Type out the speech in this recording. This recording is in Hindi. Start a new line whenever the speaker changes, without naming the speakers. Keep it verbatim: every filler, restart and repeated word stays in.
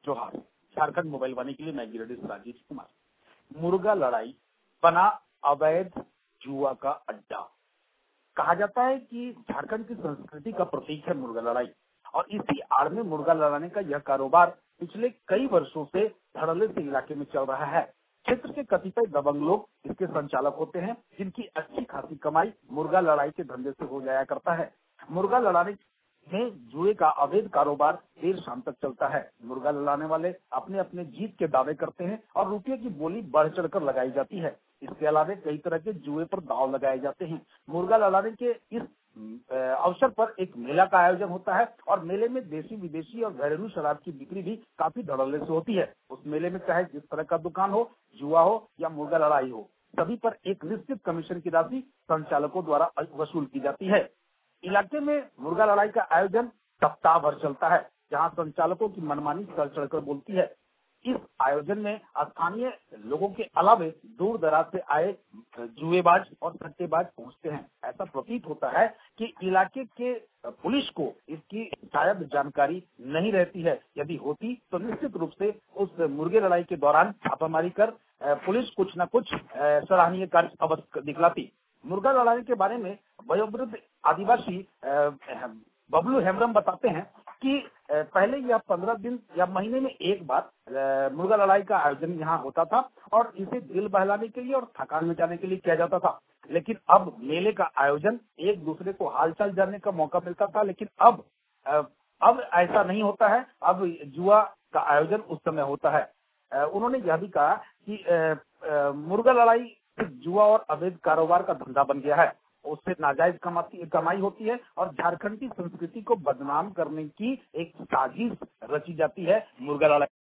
जोहार। झारखंड मोबाइल वाणी के लिए मैं गिरिडीह राजेश कुमार। मुर्गा लड़ाई बना अवैध जुआ का अड्डा। कहा जाता है कि झारखंड की संस्कृति का प्रतीक है मुर्गा लड़ाई, और इसी आड़ में मुर्गा लड़ाने का यह कारोबार पिछले कई वर्षों से धड़ल्ले से इलाके में चल रहा है। क्षेत्र के कतिपय दबंग लोग इसके संचालक होते हैं, जिनकी अच्छी खासी कमाई मुर्गा लड़ाई के धंधे से हो जाया करता है। मुर्गा लड़ाने में जुए का अवैध कारोबार देर शाम तक चलता है। मुर्गा लड़ाने वाले अपने अपने जीत के दावे करते हैं और रुपये की बोली बढ़ चढ़कर लगाई जाती है। इसके अलावा कई तरह के जुए पर दाव लगाए जाते हैं। मुर्गा लड़ाने के इस अवसर पर एक मेला का आयोजन होता है, और मेले में देसी विदेशी और घरेलू शराब की बिक्री भी काफी धड़ल्ले से होती है। उस मेले में चाहे जिस तरह का दुकान हो, जुआ हो या मुर्गा लड़ाई हो, सभी पर एक निश्चित कमीशन की राशि संचालकों द्वारा वसूल की जाती है। इलाके में मुर्गा लड़ाई का आयोजन सप्ताह भर चलता है, जहां संचालकों की मनमानी चढ़ चढ़कर बोलती है। इस आयोजन में स्थानीय लोगों के अलावे दूर दराज से आए जुएबाज और सट्टेबाज पहुंचते हैं। ऐसा प्रतीत होता है कि इलाके के पुलिस को इसकी शायद जानकारी नहीं रहती है। यदि होती तो निश्चित रूप से उस मुर्गे लड़ाई के दौरान छापामारी कर पुलिस कुछ न कुछ सराहनीय कार्य अवश्य दिखलाती। मुर्गा लड़ाई के बारे में वयोवृद्ध आदिवासी बबलू हेम्ब्रम बताते हैं कि पहले यह पंद्रह दिन या महीने में एक बार मुर्गा लड़ाई का आयोजन यहाँ होता था, और इसे दिल बहलाने के लिए और थकान मिटाने के लिए किया जाता था। लेकिन अब मेले का आयोजन एक दूसरे को हालचाल जानने का मौका मिलता था, लेकिन अब अब ऐसा नहीं होता है। अब जुआ का आयोजन उस समय होता है। उन्होंने यह भी कहा कि मुर्गा लड़ाई जुआ और अवैध कारोबार का धंधा बन गया है। उससे नाजायज कमाती कमाई होती है, और झारखंड की संस्कृति को बदनाम करने की एक साजिश रची जाती है मुर्गा लड़ाई।